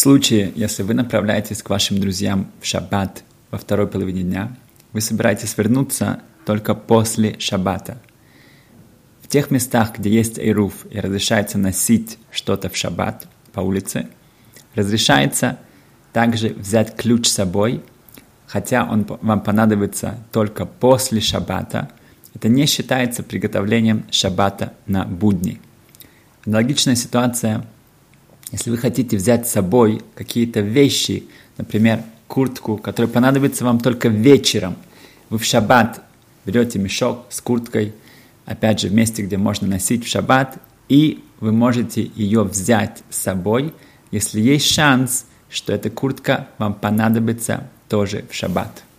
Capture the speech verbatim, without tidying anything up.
случае, если вы направляетесь к вашим друзьям в шаббат во второй половине дня, вы собираетесь вернуться только после шаббата. В тех местах, где есть эйрув и разрешается носить что-то в шаббат по улице, разрешается также взять ключ с собой, хотя он вам понадобится только после шаббата. Это не считается приготовлением шаббата на будни. Аналогичная ситуация, если вы хотите взять с собой какие-то вещи, например, куртку, которая понадобится вам только вечером. Вы в шаббат берете мешок с курткой, опять же, в месте, где можно носить в шаббат, и вы можете ее взять с собой, если есть шанс, что эта куртка вам понадобится тоже в шаббат.